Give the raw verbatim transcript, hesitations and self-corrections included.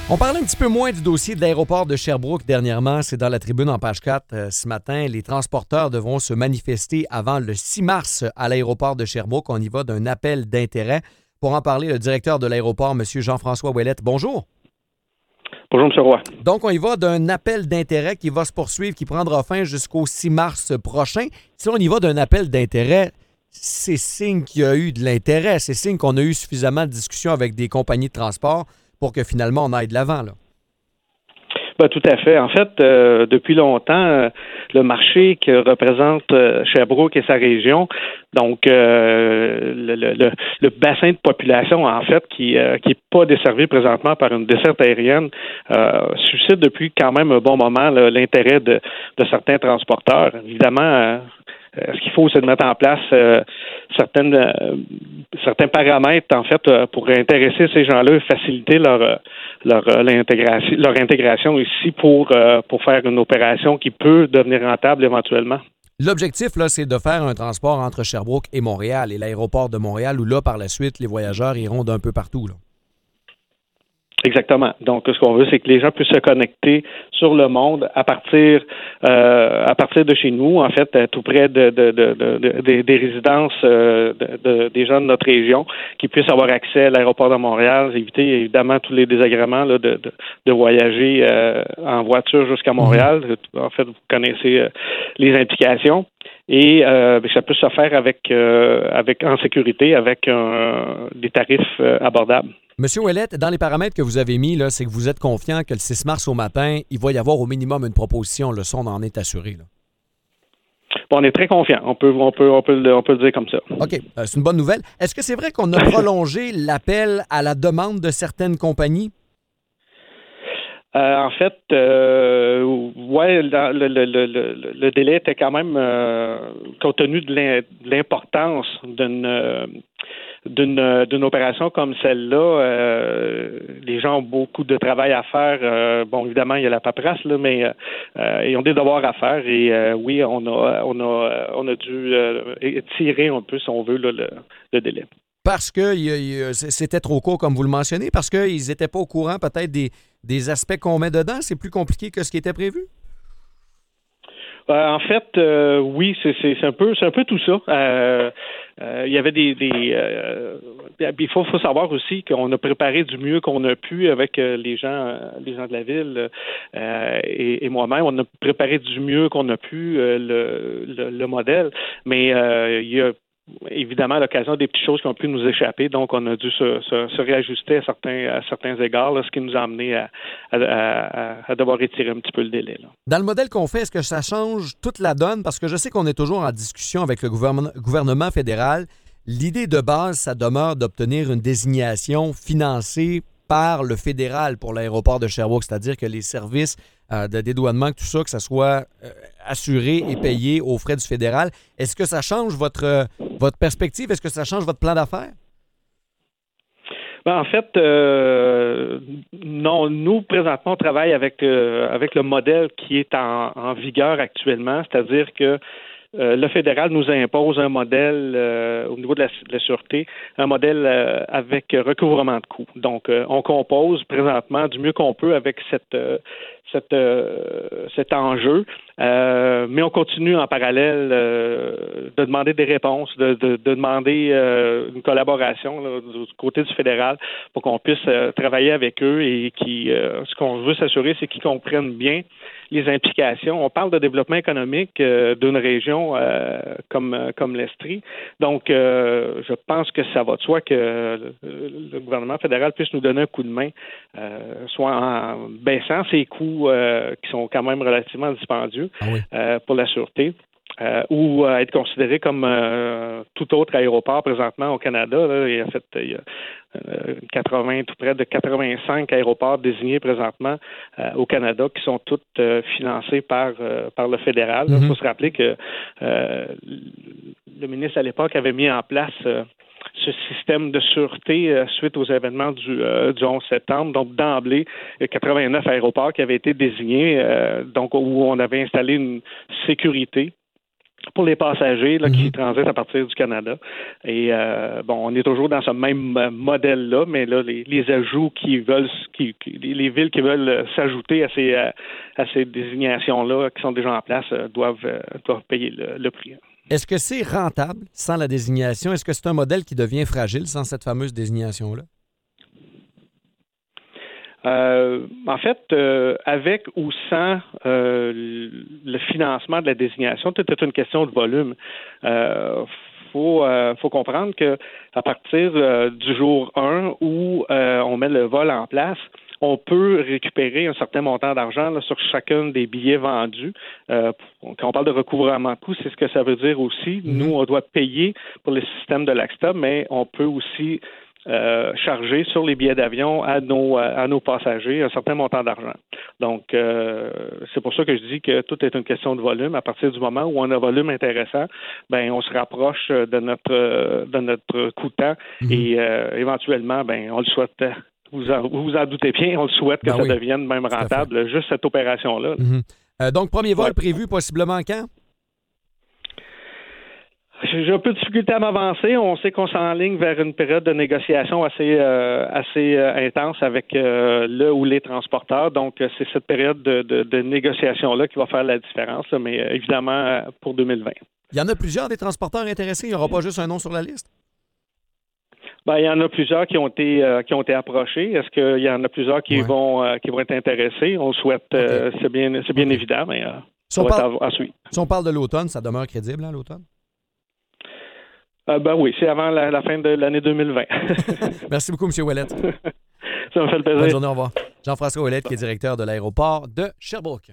On parlait un petit peu moins du dossier de l'aéroport de Sherbrooke dernièrement. C'est dans la tribune en page quatre euh, ce matin. Les transporteurs devront se manifester avant le six mars à l'aéroport de Sherbrooke. On y va d'un appel d'intérêt. Pour en parler, le directeur de l'aéroport, M. Jean-François Ouellette. Bonjour. Bonjour, M. Roy. Donc, on y va d'un appel d'intérêt qui va se poursuivre, qui prendra fin jusqu'au six mars prochain. Si on y va d'un appel d'intérêt, c'est signe qu'il y a eu de l'intérêt. C'est signe qu'on a eu suffisamment de discussions avec des compagnies de transport pour que finalement on aille de l'avant, là. Ben, tout à fait. En fait, euh, depuis longtemps, euh, le marché que représente euh, Sherbrooke et sa région, donc euh, le, le, le bassin de population, en fait, qui euh, qui est pas desservi présentement par une desserte aérienne, euh, suscite depuis quand même un bon moment là, l'intérêt de, de certains transporteurs. Évidemment, euh, ce qu'il faut, c'est de mettre en place euh, certaines, euh, certains paramètres, en fait, euh, pour intéresser ces gens-là et faciliter leur, euh, leur, euh, l'intégration, leur intégration ici pour, euh, pour faire une opération qui peut devenir rentable éventuellement. L'objectif, là, c'est de faire un transport entre Sherbrooke et Montréal et l'aéroport de Montréal où, là, par la suite, les voyageurs iront d'un peu partout, là. Exactement. Donc, ce qu'on veut, c'est que les gens puissent se connecter sur le monde à partir euh, à partir de chez nous, en fait, tout près de, de, de, de, de des, des résidences euh, de, de, des gens de notre région, qui puissent avoir accès à l'aéroport de Montréal, éviter évidemment tous les désagréments là, de, de, de voyager euh, en voiture jusqu'à Montréal. En fait, vous connaissez euh, les implications. Et euh, ça peut se faire avec euh, avec en sécurité, avec euh, des tarifs euh, abordables. Monsieur Ouellette, dans les paramètres que vous avez mis, là, c'est que vous êtes confiant que le six mars au matin, il va y avoir au minimum une proposition. Le son en est assuré, là. Bon, on est très confiant. On peut, on peut, on peut, le, on peut le dire comme ça. OK, euh, c'est une bonne nouvelle. Est-ce que c'est vrai qu'on a prolongé l'appel à la demande de certaines compagnies? Euh, en fait, euh, ouais, le, le, le, le, le délai était quand même, euh, compte tenu de l'importance d'une euh, d'une d'une opération comme celle-là, euh, les gens ont beaucoup de travail à faire. Euh, bon, évidemment, il y a la paperasse, là, mais euh, ils ont des devoirs à faire. Et euh, oui, on a on a on a dû euh, tirer un peu, si on veut, là, le, le délai. Parce que y a, y a, c'était trop court, comme vous le mentionnez, parce qu'ils n'étaient pas au courant peut-être des, des aspects qu'on met dedans. C'est plus compliqué que ce qui était prévu? Euh, en fait, euh, oui, c'est, c'est, c'est un peu, c'est un peu tout ça. Euh, euh, il y avait des, des euh, il faut, faut savoir aussi qu'on a préparé du mieux qu'on a pu avec euh, les gens, les gens de la ville euh, et, et moi-même. On a préparé du mieux qu'on a pu euh, le, le, le modèle, mais euh, il y a évidemment, à l'occasion des petites choses qui ont pu nous échapper, donc on a dû se, se, se réajuster à certains, à certains égards, là, ce qui nous a amené à, à, à, à devoir étirer un petit peu le délai, là. Dans le modèle qu'on fait, est-ce que ça change toute la donne? Parce que je sais qu'on est toujours en discussion avec le gouvernement, gouvernement fédéral. L'idée de base, ça demeure d'obtenir une désignation financée par le fédéral pour l'aéroport de Sherbrooke, c'est-à-dire que les services euh, de dédouanement, tout ça, que ça soit euh, assuré et payé aux frais du fédéral. Est-ce que ça change votre, euh, votre perspective? Est-ce que ça change votre plan d'affaires? Ben, en fait, euh, non. Nous, présentement, on travaille avec, euh, avec le modèle qui est en, en vigueur actuellement, c'est-à-dire que Euh, le fédéral nous impose un modèle euh, au niveau de la, de la sûreté, un modèle euh, avec recouvrement de coûts. Donc, euh, on compose présentement du mieux qu'on peut avec cette, euh, cette, euh, cet enjeu, euh, mais on continue en parallèle euh, de demander des réponses, de, de, de demander euh, une collaboration là, du côté du fédéral pour qu'on puisse euh, travailler avec eux et qui, euh, ce qu'on veut s'assurer, c'est qu'ils comprennent bien les implications. On parle de développement économique euh, d'une région euh, comme comme l'Estrie. Donc, euh, je pense que ça va de soi que le, le gouvernement fédéral puisse nous donner un coup de main, euh, soit en baissant ses coûts euh, qui sont quand même relativement dispendieux ah oui. euh, pour la sûreté. Euh, ou euh, être considéré comme euh, tout autre aéroport présentement au Canada. Là, il y a fait il y a euh, quatre-vingts, tout près de quatre-vingt-cinq aéroports désignés présentement euh, au Canada qui sont tous euh, financés par euh, par le fédéral. Il mm-hmm. faut se rappeler que euh, le ministre à l'époque avait mis en place euh, ce système de sûreté euh, suite aux événements du, euh, du onze septembre. Donc, d'emblée, il y a quatre-vingt-neuf aéroports qui avaient été désignés, euh, donc où on avait installé une sécurité pour les passagers là, mm-hmm. qui transitent à partir du Canada. Et euh, bon, on est toujours dans ce même modèle-là, mais là, les, les ajouts qui veulent, qui, qui, les villes qui veulent s'ajouter à ces, à ces désignations-là qui sont déjà en place euh, doivent, euh, doivent payer le, le prix. Est-ce que c'est rentable sans la désignation? Est-ce que c'est un modèle qui devient fragile sans cette fameuse désignation-là? Euh, en fait, euh, avec ou sans euh, le financement de la désignation, tout est une question de volume. Euh, faut, euh, faut comprendre que à partir euh, du jour un où euh, on met le vol en place, on peut récupérer un certain montant d'argent là, sur chacun des billets vendus. Euh, quand on parle de recouvrement de coûts, c'est ce que ça veut dire aussi. Mm-hmm. Nous, on doit payer pour le système de l'ACSTA, mais on peut aussi Euh, charger sur les billets d'avion à nos à nos passagers un certain montant d'argent. Donc, euh, c'est pour ça que je dis que tout est une question de volume. À partir du moment où on a un volume intéressant, ben on se rapproche de notre de notre coûtant mm-hmm. et euh, éventuellement, ben on le souhaite. Vous en, vous en doutez bien, on le souhaite que ben ça oui, devienne même rentable, juste cette opération-là. Là. Mm-hmm. Euh, donc, premier vol ouais. prévu possiblement quand? J'ai un peu de difficulté à m'avancer. On sait qu'on s'enligne vers une période de négociation assez euh, assez euh, intense avec euh, le ou les transporteurs. Donc, c'est cette période de, de, de négociation-là qui va faire la différence, là, mais euh, évidemment euh, pour deux mille vingt. Il y en a plusieurs des transporteurs intéressés? Il n'y aura pas juste un nom sur la liste? Ben, il y en a plusieurs qui ont été euh, qui ont été approchés. Est-ce qu'il y en a plusieurs qui ouais. vont euh, qui vont être intéressés? On le souhaite, euh, okay. c'est bien c'est bien okay. évident, mais euh, si, on ça va parle, être à, à suivre. Si on parle de l'automne, ça demeure crédible, hein, l'automne? Euh, ben oui, c'est avant la, la fin de l'année deux mille vingt. Merci beaucoup, M. Ouellette. Ça me fait le plaisir. Bonne journée, au revoir. Jean-François Ouellette, qui est directeur de l'aéroport de Sherbrooke.